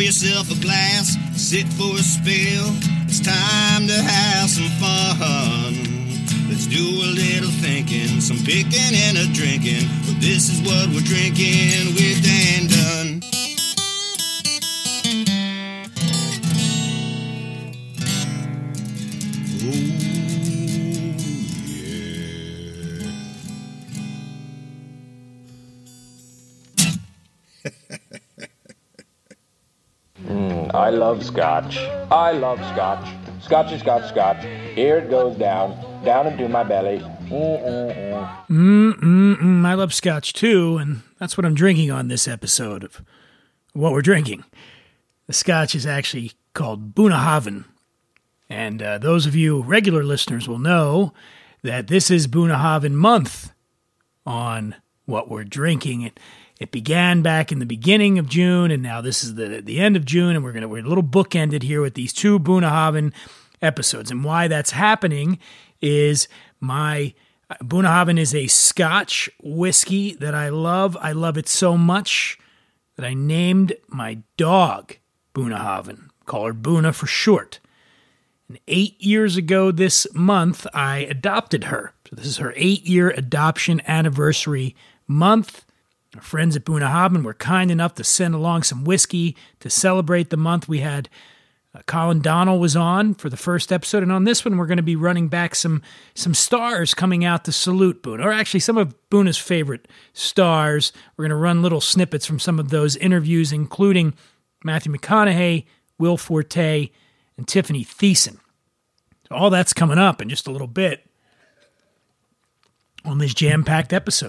yourself a glass, sit for a spill. It's time to have some fun. Let's do a little thinking, some picking and a drinking. But this is what we're drinking with Dan Dunn. I love scotch. I love scotch. Scotchy, scotch, scotch. Here it goes down into my belly. I love scotch too, and that's what I'm drinking on this episode of What We're Drinking. The scotch is actually called Bunnahabhain, and those of you regular listeners will know that this is Bunnahabhain month on What We're Drinking. It began back in the beginning of June, and now this is the end of June, and we're a little bookended here with these two Bunnahabhain episodes. And why that's happening is Bunnahabhain is a Scotch whiskey that I love. I love it so much that I named my dog Bunnahabhain. Call her Buna for short. And 8 years ago this month, I adopted her. So this is her 8-year adoption anniversary month. Our friends at Bunnahabhain were kind enough to send along some whiskey to celebrate the month. We had Colin Donnell was on for the first episode, and on this one we're going to be running back some stars coming out to salute Buna, or actually some of Buna's favorite stars. We're going to run little snippets from some of those interviews, including Matthew McConaughey, Will Forte, and Tiffany Thiessen. So all that's coming up in just a little bit on this jam-packed episode.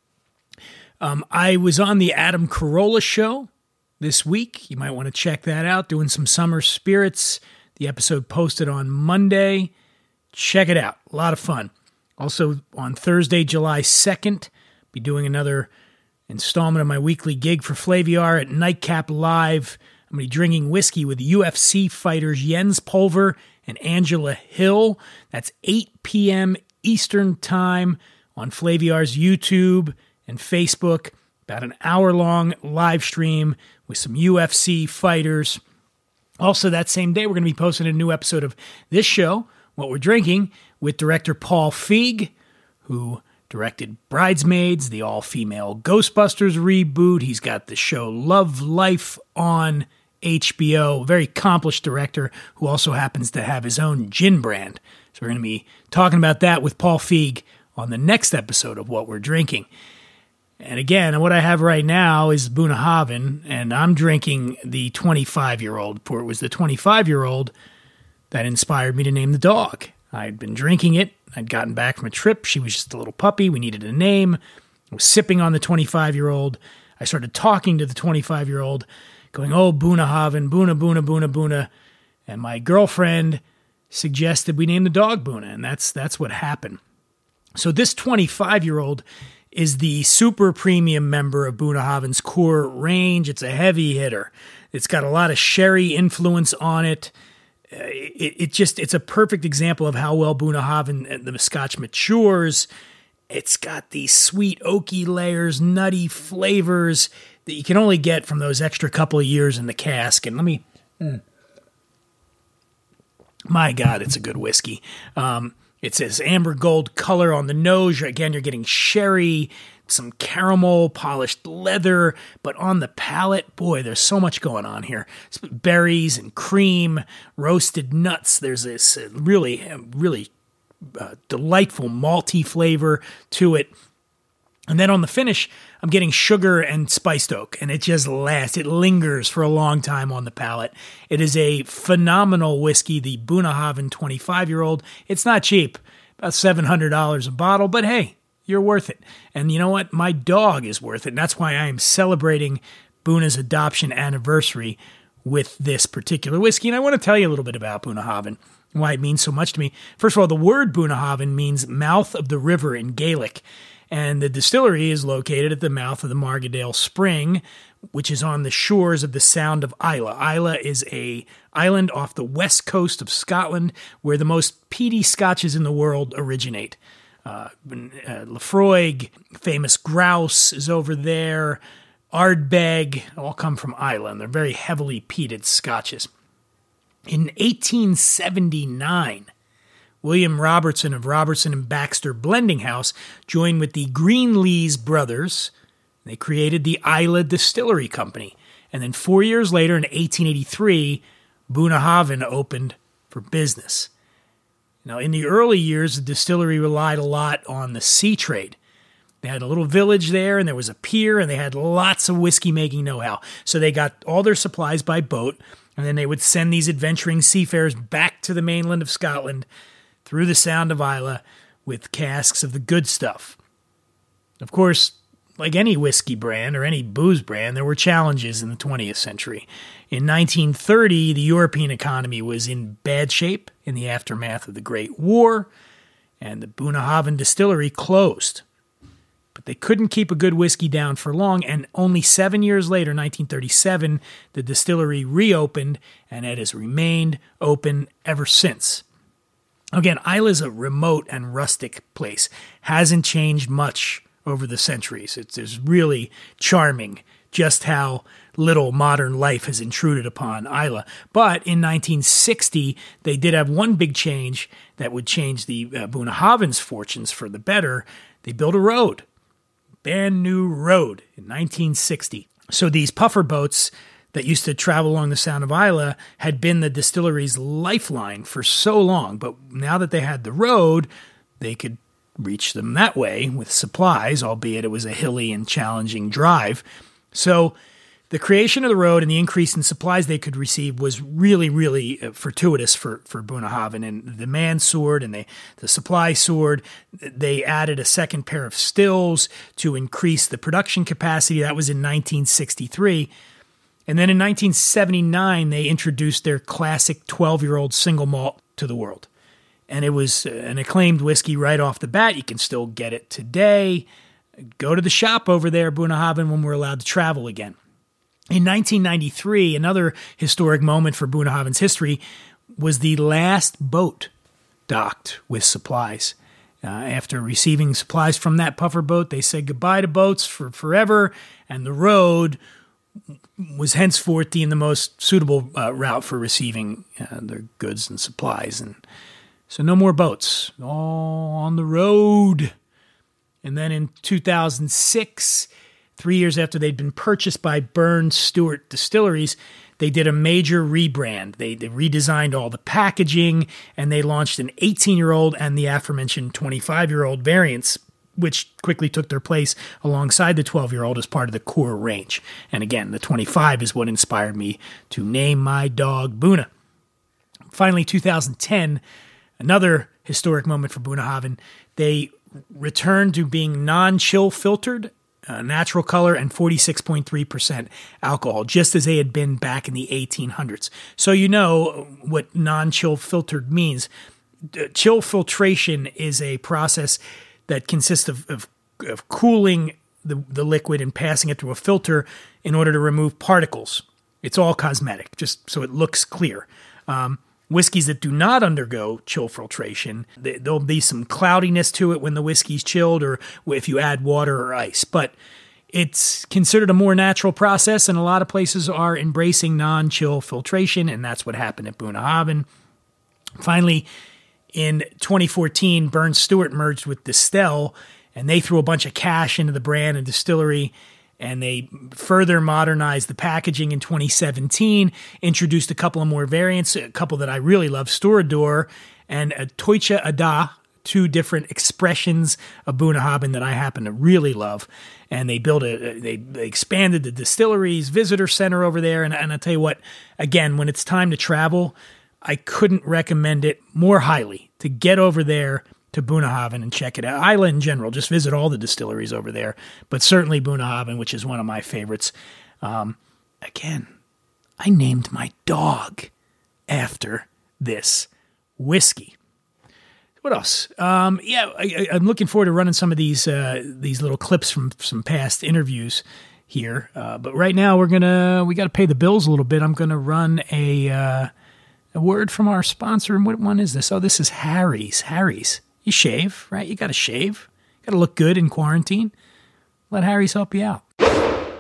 I was on the Adam Carolla show this week. You might want to check that out, doing some summer spirits. The episode posted on Monday. Check it out. A lot of fun. Also, on Thursday, July 2nd, be doing another installment of my weekly gig for Flaviar at Nightcap Live. I'm going to be drinking whiskey with UFC fighters Jens Pulver and Angela Hill. That's 8 p.m. Eastern Time on Flaviar's YouTube and Facebook. About an hour-long live stream with some UFC fighters. Also, that same day, we're going to be posting a new episode of this show, What We're Drinking, with director Paul Feig, who directed Bridesmaids, the all-female Ghostbusters reboot. He's got the show Love Life on HBO. A very accomplished director who also happens to have his own gin brand. So we're going to be talking about that with Paul Feig on the next episode of What We're Drinking. And again, what I have right now is Bunnahabhain, and I'm drinking the 25-year-old, for it was the 25-year-old that inspired me to name the dog. I'd been drinking it. I'd gotten back from a trip. She was just a little puppy. We needed a name. I was sipping on the 25-year-old. I started talking to the 25-year-old, going, oh, Bunnahabhain, Buna, Buna, Buna, Buna. And my girlfriend suggested we name the dog Buna, and that's what happened. So this 25-year-old is the super premium member of Bunnahabhain's core range. It's a heavy hitter. It's got a lot of sherry influence on it. It's a perfect example of how well Bunnahabhain, the Scotch, matures. It's got these sweet oaky layers, nutty flavors that you can only get from those extra couple of years in the cask. And my God, it's a good whiskey. It's this amber gold color on the nose. Again, you're getting sherry, some caramel, polished leather, but on the palate, boy, there's so much going on here. Berries and cream, roasted nuts. There's this really delightful malty flavor to it. And then on the finish, I'm getting sugar and spiced oak, and it just lasts. It lingers for a long time on the palate. It is a phenomenal whiskey, the Bunnahabhain 25-year-old. It's not cheap, about $700 a bottle, but hey, you're worth it. And you know what? My dog is worth it, and that's why I am celebrating Buna's adoption anniversary with this particular whiskey. And I want to tell you a little bit about Bunnahabhain, why it means so much to me. First of all, the word Bunnahabhain means mouth of the river in Gaelic. And the distillery is located at the mouth of the Margadale Spring, which is on the shores of the Sound of Islay. Islay is an island off the west coast of Scotland where the most peaty scotches in the world originate. Lafroig, famous grouse, is over there. Ardbeg, all come from Islay, and they're very heavily peated scotches. In 1879, William Robertson of Robertson and Baxter Blending House joined with the Greenlees brothers. They created the Islay Distillery Company. And then 4 years later, in 1883, Bunnahabhain opened for business. Now, in the early years, the distillery relied a lot on the sea trade. They had a little village there, and there was a pier, and they had lots of whiskey-making know-how. So they got all their supplies by boat, and then they would send these adventuring seafarers back to the mainland of Scotland through the Sound of Islay with casks of the good stuff. Of course, like any whiskey brand or any booze brand, there were challenges in the 20th century. In 1930, the European economy was in bad shape in the aftermath of the Great War, and the Bunnahabhain distillery closed. But they couldn't keep a good whiskey down for long, and only 7 years later, 1937, the distillery reopened, and it has remained open ever since. Again, Islay's a remote and rustic place. Hasn't changed much over the centuries. It's really charming just how little modern life has intruded upon Islay. But in 1960, they did have one big change that would change the Bunnahabhain's fortunes for the better. They built a road. Brand new road in 1960. So these puffer boats that used to travel along the Sound of Islay had been the distillery's lifeline for so long. But now that they had the road, they could reach them that way with supplies, albeit it was a hilly and challenging drive. So the creation of the road and the increase in supplies they could receive was really, really fortuitous for Bunnahabhain. And the demand soared and the supply soared. They added a second pair of stills to increase the production capacity. That was in 1963. And then in 1979, they introduced their classic 12-year-old single malt to the world. And it was an acclaimed whiskey right off the bat. You can still get it today. Go to the shop over there, Bunnahabhain, when we're allowed to travel again. In 1993, another historic moment for Bunnahabhain's history was the last boat docked with supplies. After receiving supplies from that puffer boat, they said goodbye to boats for forever, and the road was henceforth deemed the most suitable route for receiving their goods and supplies. And so no more boats, all on the road. And then in 2006, 3 years after they'd been purchased by Burns Stewart Distilleries, they did a major rebrand. They redesigned all the packaging, and they launched an 18-year-old and the aforementioned 25-year-old variants, which quickly took their place alongside the 12-year-old as part of the core range. And again, the 25 is what inspired me to name my dog Bunna. Finally, 2010, another historic moment for Bunnahabhain. They returned to being non-chill filtered, natural color, and 46.3% alcohol, just as they had been back in the 1800s. So you know what non-chill filtered means. Chill filtration is a process that consists of cooling the liquid and passing it through a filter in order to remove particles. It's all cosmetic, just so it looks clear. Whiskeys that do not undergo chill filtration, there'll be some cloudiness to it when the whiskey's chilled or if you add water or ice. But it's considered a more natural process, and a lot of places are embracing non-chill filtration, and that's what happened at Bunnahabhain. Finally, in 2014, Burns Stewart merged with Distell, and they threw a bunch of cash into the brand and distillery, and they further modernized the packaging in 2017, introduced a couple of more variants, a couple that I really love, Storador and a Toicha Ada, two different expressions of Bunnahabhain that I happen to really love. And they built they expanded the distillery's visitor center over there. And I'll tell you what, again, when it's time to travel, I couldn't recommend it more highly to get over there to Bunnahabhain and check it out. Islay in general, just visit all the distilleries over there, but certainly Bunnahabhain, which is one of my favorites. Again, I named my dog after this whiskey. What else? I'm looking forward to running some of these little clips from some past interviews here. But right now we got to pay the bills a little bit. I'm going to run a word from our sponsor. And what one is this? Oh, this is Harry's. Harry's. You shave, right? You got to shave. Got to look good in quarantine. Let Harry's help you out.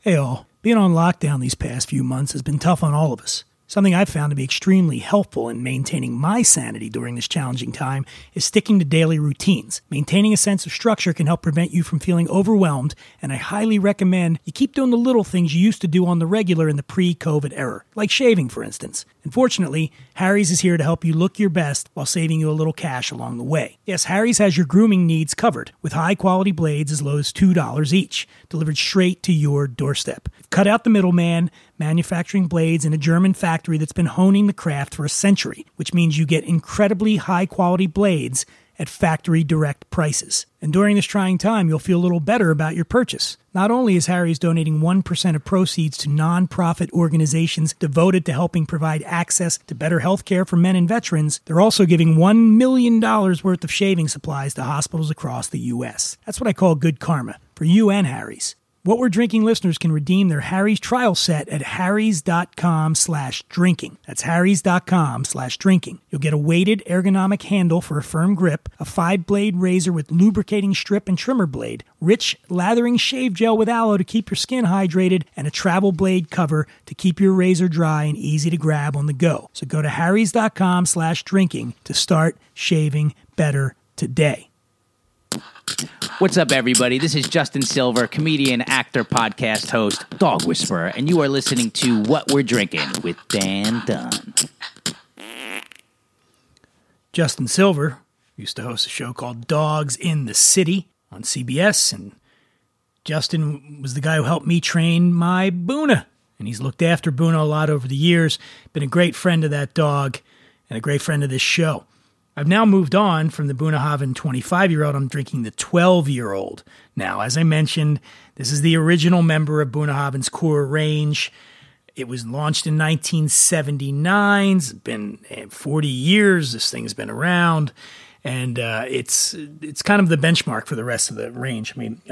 Hey all, being on lockdown these past few months has been tough on all of us. Something I've found to be extremely helpful in maintaining my sanity during this challenging time is sticking to daily routines. Maintaining a sense of structure can help prevent you from feeling overwhelmed, and I highly recommend you keep doing the little things you used to do on the regular in the pre-COVID era, like shaving, for instance. Unfortunately, Harry's is here to help you look your best while saving you a little cash along the way. Yes, Harry's has your grooming needs covered, with high-quality blades as low as $2 each, delivered straight to your doorstep. Cut out the middleman, manufacturing blades in a German factory that's been honing the craft for a century, which means you get incredibly high-quality blades at factory direct prices. And during this trying time, you'll feel a little better about your purchase. Not only is Harry's donating 1% of proceeds to non-profit organizations devoted to helping provide access to better health care for men and veterans, they're also giving $1 million worth of shaving supplies to hospitals across the U.S. That's what I call good karma for you and Harry's. What We're Drinking listeners can redeem their Harry's trial set at harrys.com/drinking. That's harrys.com/drinking. You'll get a weighted ergonomic handle for a firm grip, a 5-blade razor with lubricating strip and trimmer blade, rich lathering shave gel with aloe to keep your skin hydrated, and a travel blade cover to keep your razor dry and easy to grab on the go. So go to harrys.com/drinking to start shaving better today. What's up, everybody? This is Justin Silver, comedian, actor, podcast host, dog whisperer, and you are listening to What We're Drinking with Dan Dunn. Justin Silver used to host a show called Dogs in the City on CBS, and Justin was the guy who helped me train my Boona, and he's looked after Boona a lot over the years, been a great friend of that dog, and a great friend of this show. I've now moved on from the Bunnahabhain 25-year-old. I'm drinking the 12-year-old. Now, as I mentioned, this is the original member of Bunnahabhain's core range. It was launched in 1979. It's been 40 years. This thing's been around. And it's kind of the benchmark for the rest of the range. I mean,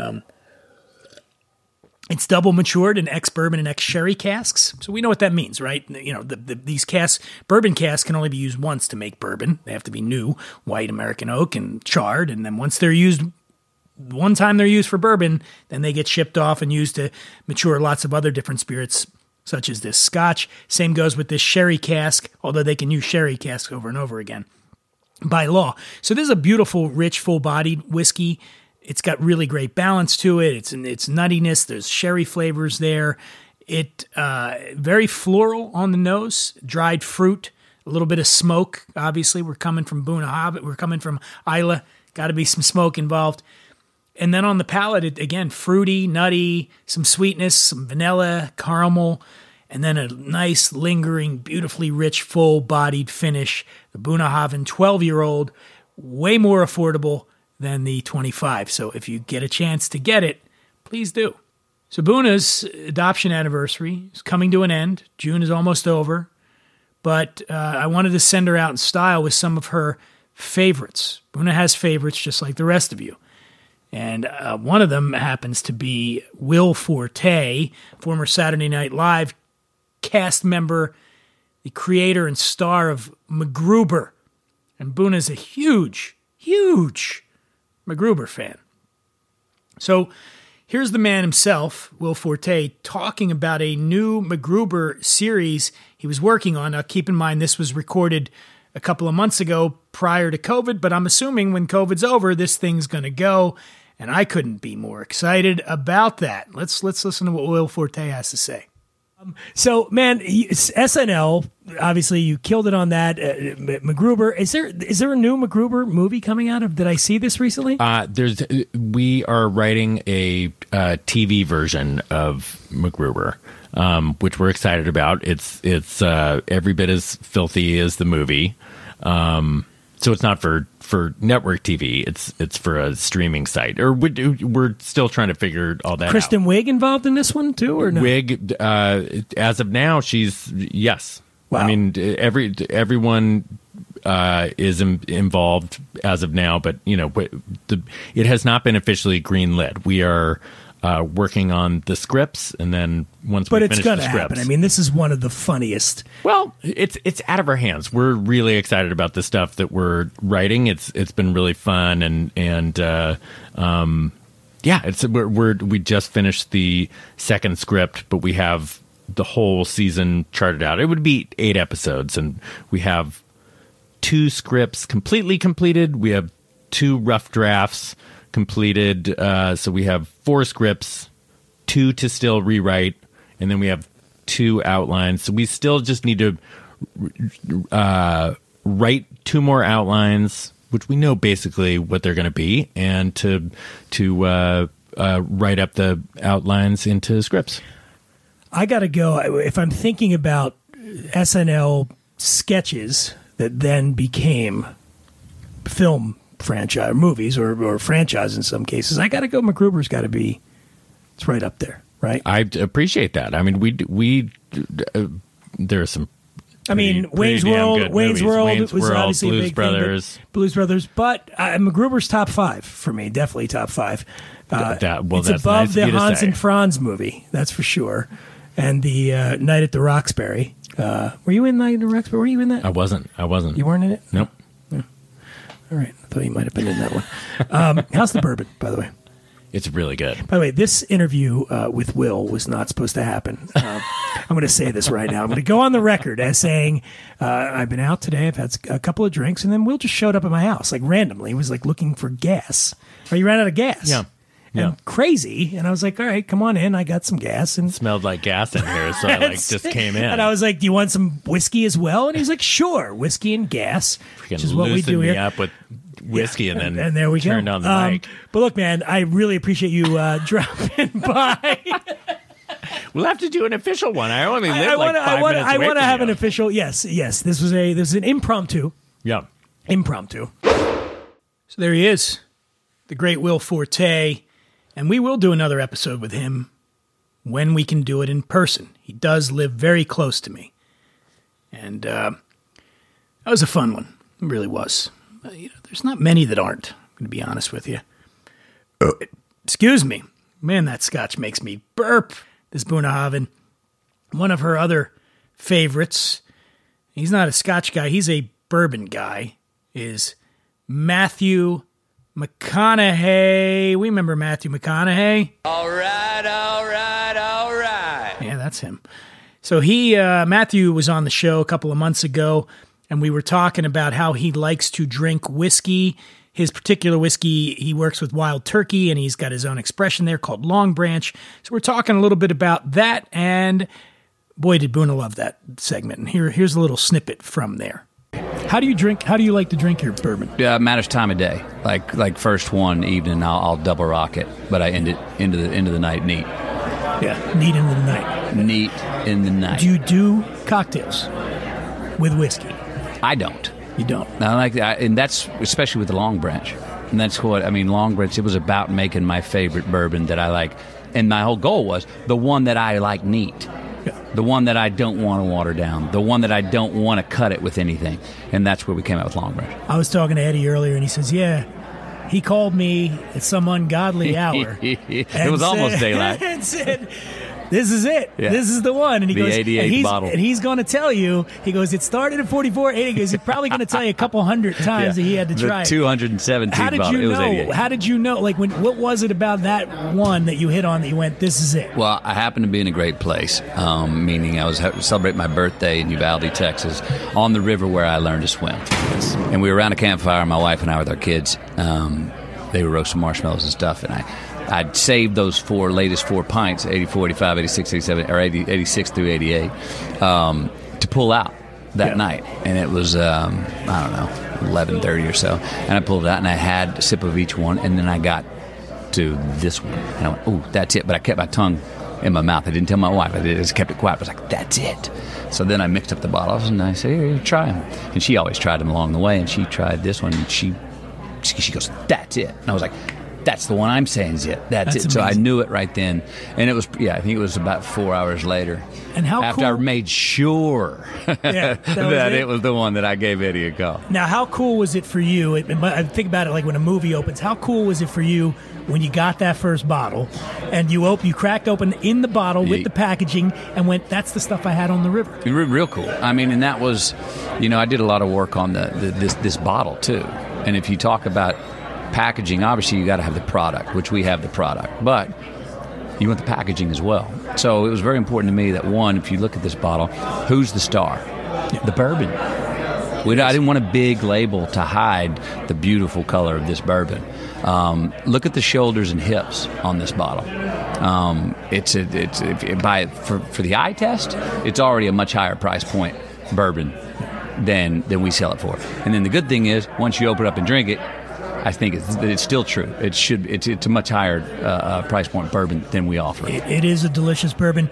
it's double matured in ex-bourbon and ex-sherry casks. So we know what that means, right? You know, these casks, bourbon casks can only be used once to make bourbon. They have to be new, white American oak and charred. And then once they're used, one time they're used for bourbon, then they get shipped off and used to mature lots of other different spirits, such as this scotch. Same goes with this sherry cask, although they can use sherry casks over and over again by law. So this is a beautiful, rich, full-bodied whiskey. It's got really great balance to it. It's nuttiness. There's sherry flavors there. It very floral on the nose, dried fruit, a little bit of smoke. Obviously, we're coming from Bunnahabhain. We're coming from Islay. Got to be some smoke involved. And then on the palate, again, fruity, nutty, some sweetness, some vanilla, caramel, and then a nice, lingering, beautifully rich, full-bodied finish. The Bunnahabhain 12-year-old, way more affordable than the 25. So if you get a chance to get it, please do. So Boona's adoption anniversary is coming to an end. June is almost over. But I wanted to send her out in style with some of her favorites. Boona has favorites just like the rest of you. And one of them happens to be Will Forte, former Saturday Night Live cast member, the creator and star of MacGruber. And Boona's a huge MacGruber fan. So here's the man himself, Will Forte, talking about a new MacGruber series he was working on. Now, keep in mind, this was recorded a couple of months ago prior to COVID, but I'm assuming when COVID's over, this thing's going to go, and I couldn't be more excited about that. Let's listen to what Will Forte has to say. So, man, SNL, obviously you killed it on that. MacGruber, is there a new MacGruber movie coming out of? Did I see this recently? We are writing a TV version of MacGruber, which we're excited about. It's every bit as filthy as the movie. So it's not for network TV. It's for a streaming site. Or we're still trying to figure all that out. Kristen Wiig involved in this one too, or no? Wiig, as of now, she's yes. Wow. I mean, everyone is involved as of now, but you know, it has not been officially greenlit. We are working on the scripts, and then once we finish the scripts, but it's going to happen. I mean, this is one of the funniest. Well, it's out of our hands. We're really excited about the stuff that we're writing. It's been really fun, and Yeah, we just finished the second script, but we have the whole season charted out. It would be 8 episodes, and we have 2 scripts completely completed. We have 2 rough drafts completed. So we have 4 scripts, 2 to still rewrite, and then we have 2 outlines. So we still just need to write 2 more outlines, which we know basically what they're going to be, and to write up the outlines into scripts. I got to go. If I'm thinking about SNL sketches that then became film franchise movies or franchise in some cases, I got to go. MacGruber's got to be. It's right up there, right? I appreciate that. I mean, we there are some. Wayne's World was obviously Blues a big Brothers. thing, Blues Brothers, but MacGruber's top 5 for me, definitely top 5. It's that's above nice the of you to Hans say. and Franz movie, that's for sure, and the Night at the Roxbury. Were you in Night at the Roxbury? Were you in that? I wasn't. You weren't in it? Nope. All right, I thought you might have been in that one. How's the bourbon, by the way? It's really good. By the way, this interview with Will was not supposed to happen. I'm going to say this right now. I'm going to go on the record as saying I've been out today. I've had a couple of drinks, and then Will just showed up at my house, like randomly. He was like looking for gas. Or you ran out of gas. Yeah. And crazy. And I was like, all right, come on in. I got some gas. And Smelled like gas in here, so I just came in. And I was like, do you want some whiskey as well? And he's like, sure, whiskey and gas, which is what we do me here. up with whiskey, and then there we turned go. on the mic. But look, man, I really appreciate you dropping by. We'll have to do an official one. I only live I like 5 minutes away I want to from have you. an official. Yes. This was an impromptu. Yeah. So there he is, the great Will Forte, and we will do another episode with him when we can do it in person. He does live very close to me, and that was a fun one. It really was. There's not many that aren't. I'm going to be honest with you. Excuse me. Man, that scotch makes me burp. This Bunnahabhain, one of her other favorites, he's not a scotch guy, he's a bourbon guy, is Matthew McConaughey. We remember Matthew McConaughey. All right. Yeah, that's him. So Matthew was on the show a couple of months ago, and we were talking about how he likes to drink whiskey. His particular whiskey, he works with Wild Turkey, and he's got his own expression there called Long Branch. So we're talking a little bit about that, and boy, did Boona love that segment. And here's a little snippet from there. How do you like to drink your bourbon? Matters time of day. Like first one evening, I'll double rock it, but I end it into the night neat. Yeah, neat into the night. Neat in the night. Do you do cocktails with whiskey? I don't. You don't. I like that, and that's especially with the Long Branch. And that's Long Branch. It was about making my favorite bourbon that I like, and my whole goal was the one that I like neat. Yeah. The one that I don't want to water down. The one that I don't want to cut it with anything. And that's where we came out with Long Branch. I was talking to Eddie earlier, and he says, yeah, he called me at some ungodly hour. It was almost daylight. And said, this is it. Yeah. This is the one. And he The goes, 88 bottle. And he's going to tell you, he goes, it started at 44. And he goes, he's probably going to tell you a couple hundred times that he had to try it. The 217th How did bottle. you It was know? 88. How did you know? Like, what was it about that one that you hit on that you went, this is it? Well, I happened to be in a great place, meaning I was celebrating my birthday in Uvalde, Texas, on the river where I learned to swim. And we were around a campfire, my wife and I with our kids. They were roasting marshmallows and stuff, and I'd saved those latest four pints, 84, 85, 86, 87, or 86 through 88, to pull out that night. And it was, 11:30 or so. And I pulled it out, and I had a sip of each one, and then I got to this one. And I went, oh, that's it. But I kept my tongue in my mouth. I didn't tell my wife. I just kept it quiet. I was like, that's it. So then I mixed up the bottles, and I said, here, try them. And she always tried them along the way, and she tried this one, and she goes, that's it. And I was like, that's the one I'm saying is it. That's it. Amazing. So I knew it right then. And it was, I think it was about 4 hours later. And how after cool? I made sure that it was the one that I gave Eddie a go. Now, how cool was it for you? I think about it like when a movie opens. How cool was it for you when you got that first bottle and you cracked open in the bottle with the packaging and went, that's the stuff I had on the river? Real cool. I mean, and that was, I did a lot of work on this bottle too. And if you talk about packaging, obviously you got to have the product, which we have the product, but you want the packaging as well. So it was very important to me that, one, if you look at this bottle, who's the star? The bourbon. I didn't want a big label to hide the beautiful color of this bourbon. Look at the shoulders and hips on this bottle. For the eye test, it's already a much higher price point bourbon than we sell it for. And then the good thing is, once you open it up and drink it, I think it's still true. It's a much higher price point bourbon than we offer. It is a delicious bourbon.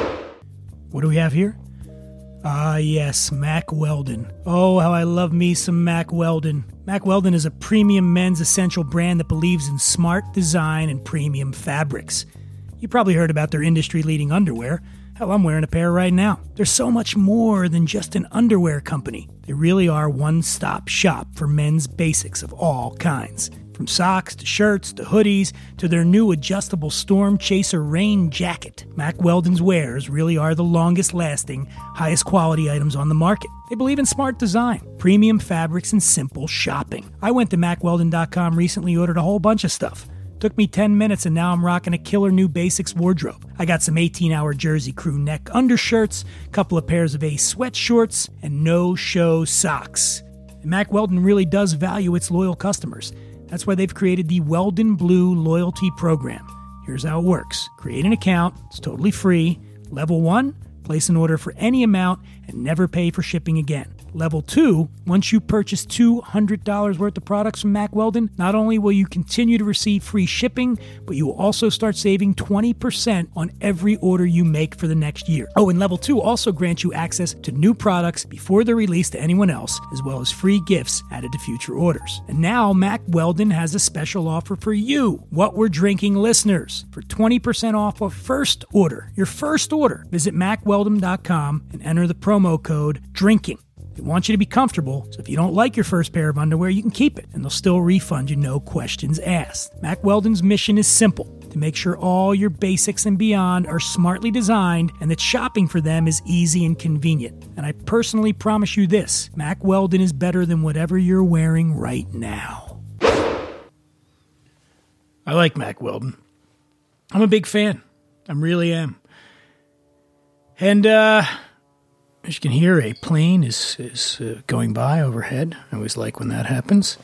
What do we have here? Ah, yes, Mack Weldon. Oh, how I love me some Mack Weldon. Mack Weldon is a premium men's essential brand that believes in smart design and premium fabrics. You probably heard about their industry-leading underwear. Hell, I'm wearing a pair right now. They're so much more than just an underwear company. They really are one-stop shop for men's basics of all kinds. From socks to shirts to hoodies to their new adjustable Storm Chaser rain jacket, Mack Weldon's wares really are the longest-lasting, highest-quality items on the market. They believe in smart design, premium fabrics, and simple shopping. I went to MackWeldon.com recently, ordered a whole bunch of stuff. Took me 10 minutes and now I'm rocking a killer new basics wardrobe. I got some 18-hour Jersey Crew neck undershirts, a couple of pairs of Ace sweatshorts, and no-show socks. And Mack Weldon really does value its loyal customers. That's why they've created the Weldon Blue Loyalty Program. Here's how it works. Create an account. It's totally free. Level 1, place an order for any amount and never pay for shipping again. Level 2, once you purchase $200 worth of products from Mack Weldon, not only will you continue to receive free shipping, but you will also start saving 20% on every order you make for the next year. Oh, and Level 2 also grants you access to new products before they're released to anyone else, as well as free gifts added to future orders. And now Mack Weldon has a special offer for you, What We're Drinking listeners. For 20% off your first order, visit MackWeldon.com and enter the promo code DRINKING. They want you to be comfortable, so if you don't like your first pair of underwear, you can keep it, and they'll still refund you, no questions asked. Mack Weldon's mission is simple: to make sure all your basics and beyond are smartly designed and that shopping for them is easy and convenient. And I personally promise you this: Mack Weldon is better than whatever you're wearing right now. I like Mack Weldon. I'm a big fan. I really am. And, as you can hear, a plane is going by overhead. I always like when that happens.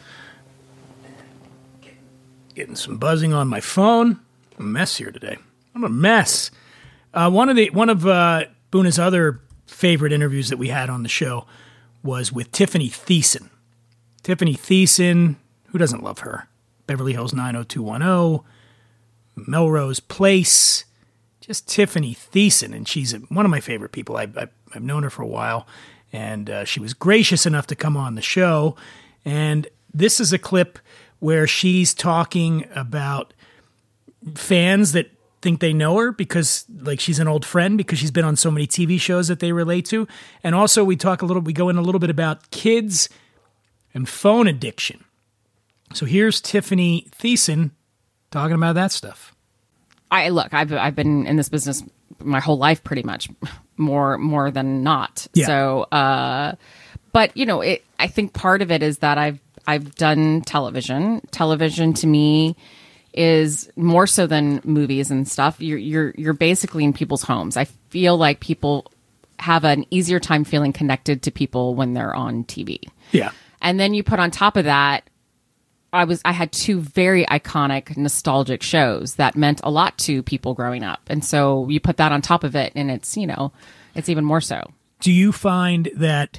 Getting some buzzing on my phone. I'm a mess here today. I'm a mess. One of Boona's other favorite interviews that we had on the show was with Tiffany Thiessen. Tiffany Thiessen, who doesn't love her? Beverly Hills 90210, Melrose Place. Just Tiffany Thiessen, and she's one of my favorite people. I've known her for a while, and she was gracious enough to come on the show. And this is a clip where she's talking about fans that think they know her because, like, she's an old friend because she's been on so many TV shows that they relate to. And also we go in a little bit about kids and phone addiction. So here's Tiffany Thiessen talking about that stuff. I've been in this business my whole life, pretty much, more than not. Yeah. So, but you know, I think part of it is that I've done television. Television to me is more so than movies and stuff. You're basically in people's homes. I feel like people have an easier time feeling connected to people when they're on TV. Yeah. And then you put on top of that, I had two very iconic, nostalgic shows that meant a lot to people growing up. And so you put that on top of it, and it's even more so. Do you find that,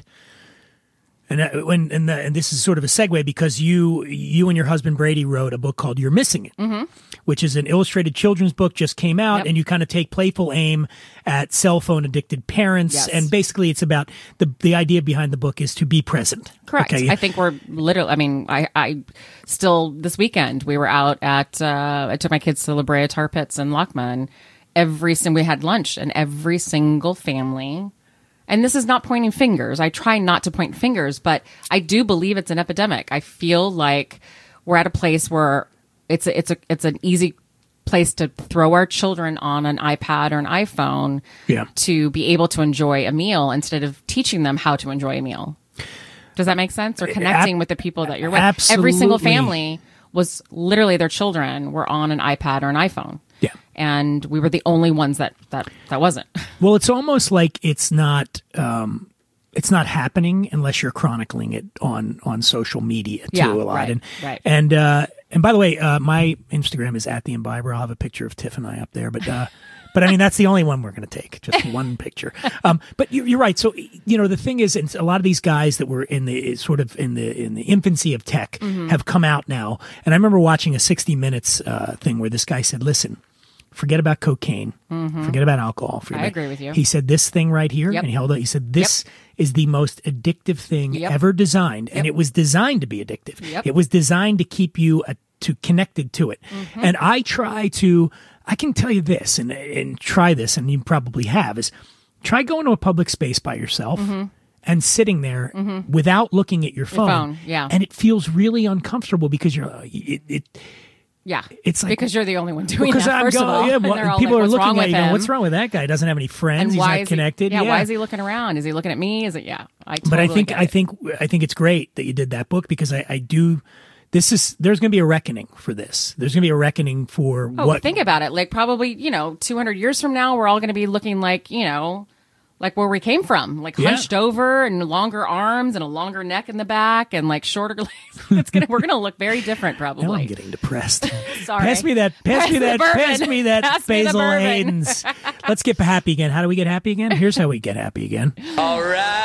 and this is sort of a segue because you and your husband Brady wrote a book called You're Missing It, which is an illustrated children's book, just came out, and you kind of take playful aim at cell phone addicted parents. Yes. And basically it's about the idea behind the book is to be present. Correct. Okay. I think we're literally, I mean, I still, this weekend, we were out at, I took my kids to La Brea Tar Pits in Lockman. We had lunch, and every single family, and this is not pointing fingers. I try not to point fingers, but I do believe it's an epidemic. I feel like we're at a place where it's an easy place to throw our children on an iPad or an iPhone to be able to enjoy a meal instead of teaching them how to enjoy a meal. Does that make sense? Or connecting with the people that you're with. Absolutely. Every single family was literally their children were on an iPad or an iPhone. Yeah. And we were the only ones that wasn't. Well, it's almost like it's not happening unless you're chronicling it on social media too a lot. Right. And by the way, my Instagram is @theimbiber. I'll have a picture of Tiff and I up there, but I mean that's the only one we're going to take, just one picture. But you're right. So the thing is, and a lot of these guys that were in the sort of in the infancy of tech have come out now. And I remember watching a 60 Minutes thing where this guy said, "Listen, forget about cocaine, forget about alcohol." I agree with you. He said this thing right here, and he held it. He said this is the most addictive thing ever designed, and it was designed to be addictive. It was designed to keep you connected to it. And I can tell you this, and try this, and you probably have, is try going to a public space by yourself and sitting there without looking at your phone. And it feels really uncomfortable because it's like, because you're the only one doing that, first of all. People are looking at you going, what's wrong with that guy? He doesn't have any friends. And he's not connected. Why is he looking around? Is he looking at me? Is it? But I think it's great that you did that book, because there's going to be a reckoning for this. There's going to be a reckoning for what. Think about it. Like probably, 200 years from now, we're all going to be looking like, like where we came from, like hunched over and longer arms and a longer neck in the back and like shorter legs. We're going to look very different probably. Now I'm getting depressed. Sorry. Pass me that Basil Hayden's. Let's get happy again. How do we get happy again? Here's how we get happy again. All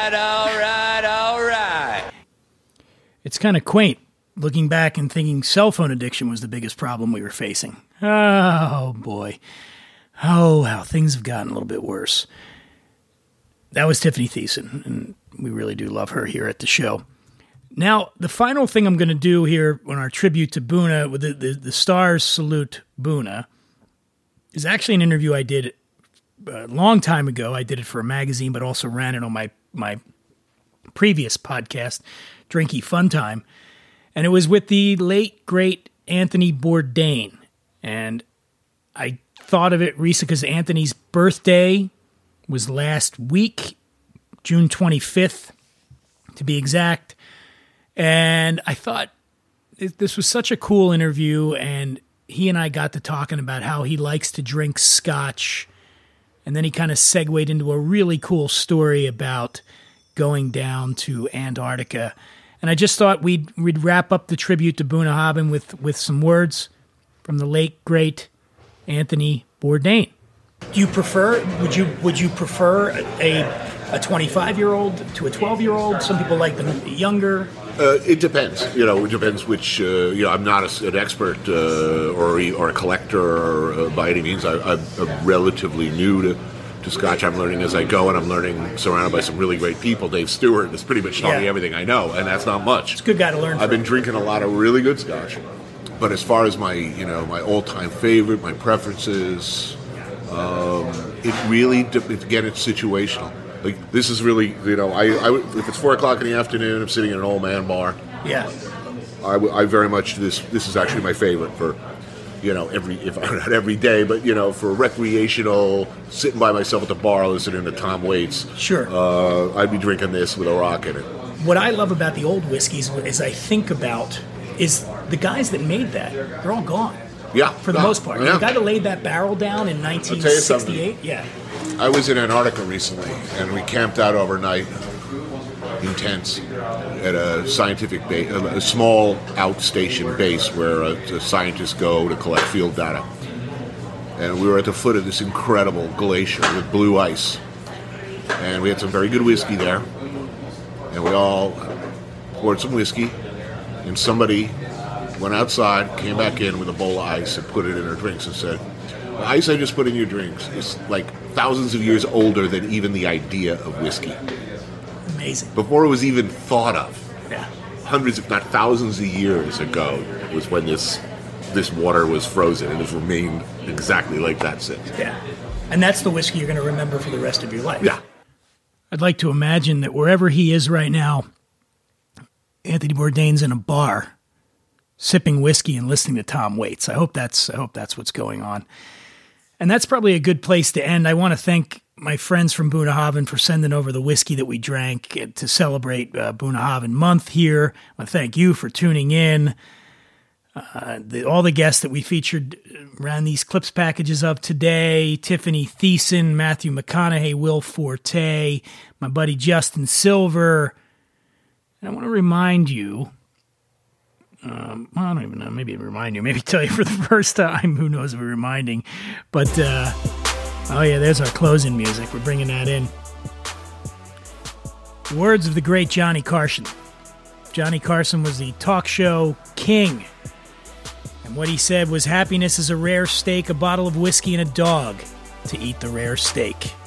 right. It's kind of quaint looking back and thinking cell phone addiction was the biggest problem we were facing. Oh boy. Oh, how things have gotten a little bit worse. That was Tiffany Thiessen, and we really do love her here at the show. Now, the final thing I'm going to do here on our tribute to Boona, with the Stars Salute Boona, is actually an interview I did a long time ago. I did it for a magazine, but also ran it on my previous podcast, Drinky Fun Time. And it was with the late, great Anthony Bourdain. And I thought of it recently because Anthony's birthday was last week, June 25th, to be exact. And I thought this was such a cool interview, and he and I got to talking about how he likes to drink scotch. And then he kind of segued into a really cool story about going down to Antarctica. And I just thought we'd wrap up the tribute to Boona Hobbin with some words from the late, great Anthony Bourdain. Do you prefer? Would you prefer a 25-year-old to a 12-year-old? Some people like them younger. It depends. It depends which. I'm not an expert or a collector by any means. I'm relatively new to Scotch. I'm learning as I go, and I'm learning surrounded by some really great people. Dave Stewart is pretty much taught me everything I know, and that's not much. It's a good guy to learn from. I've been drinking a lot of really good Scotch, but as far as my all-time favorite, my preferences. It really, again, it's situational. Like, this is really, if it's 4:00 in the afternoon, I'm sitting in an old man bar. Yeah. I very much, this is actually my favorite for, not every day, but, for recreational, sitting by myself at the bar, listening to Tom Waits. Sure. I'd be drinking this with a rock in it. What I love about the old whiskeys is I think about is the guys that made that, they're all gone. Yeah. For the most part. Yeah. The guy that laid that barrel down in 1968. Yeah. I was in Antarctica recently, and we camped out overnight in tents at a scientific base, a small outstation base where scientists go to collect field data. And we were at the foot of this incredible glacier with blue ice. And we had some very good whiskey there. And we all poured some whiskey, and somebody went outside, came back in with a bowl of ice and put it in our drinks and said, the ice I just put in your drinks is like thousands of years older than even the idea of whiskey. Amazing. Before it was even thought of. Yeah. Hundreds, if not thousands of years ago was when this water was frozen and has remained exactly like that since. Yeah. And that's the whiskey you're going to remember for the rest of your life. Yeah. I'd like to imagine that wherever he is right now, Anthony Bourdain's in a bar sipping whiskey and listening to Tom Waits. I hope that's what's going on. And that's probably a good place to end. I want to thank my friends from Boona Hobbin for sending over the whiskey that we drank to celebrate Boona Hobbin month here. I want to thank you for tuning in. all the guests that we featured ran these clips packages of today: Tiffany Thiessen, Matthew McConaughey, Will Forte, my buddy Justin Silver. And I want to remind you, I don't even know, maybe remind you, maybe tell you for the first time, who knows if we're reminding, but, oh yeah, there's our closing music. We're bringing that in. Words of the great Johnny Carson. Johnny Carson was the talk show king. And what he said was, happiness is a rare steak, a bottle of whiskey, and a dog to eat the rare steak.